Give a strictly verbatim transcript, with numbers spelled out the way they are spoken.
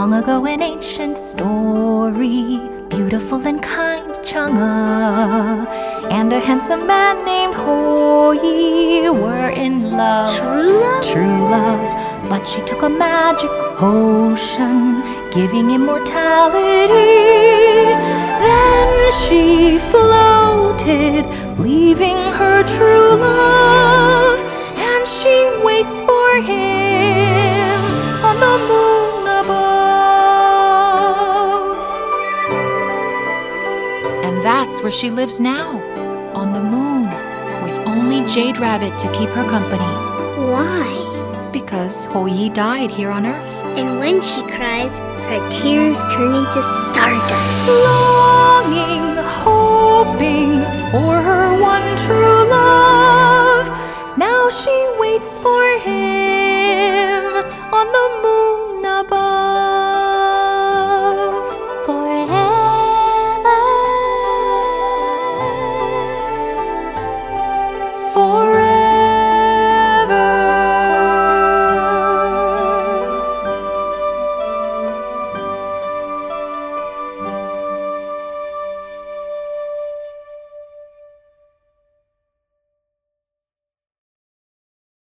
Long ago, an ancient story, beautiful and kind Chang'e and a handsome man named Hou-Yi were in love. True love? True love. But she took a magic potion, giving immortality. Then she floated, leaving her true love, and she waits for him on the moon above. And that's where she lives now, on the moon, with only Jade Rabbit to keep her company. Why? Because Hou-Yi died here on Earth. And when she cries, her tears turn into stardust. Longing, hoping for her one true love.